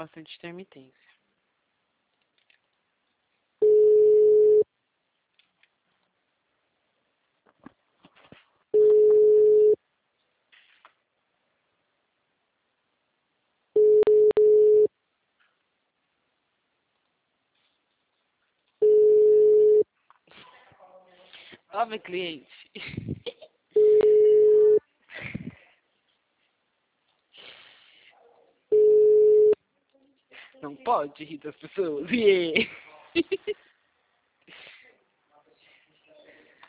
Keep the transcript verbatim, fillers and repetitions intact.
bastante intermitência. Nova cliente. Não pode rir das pessoas. Yeah.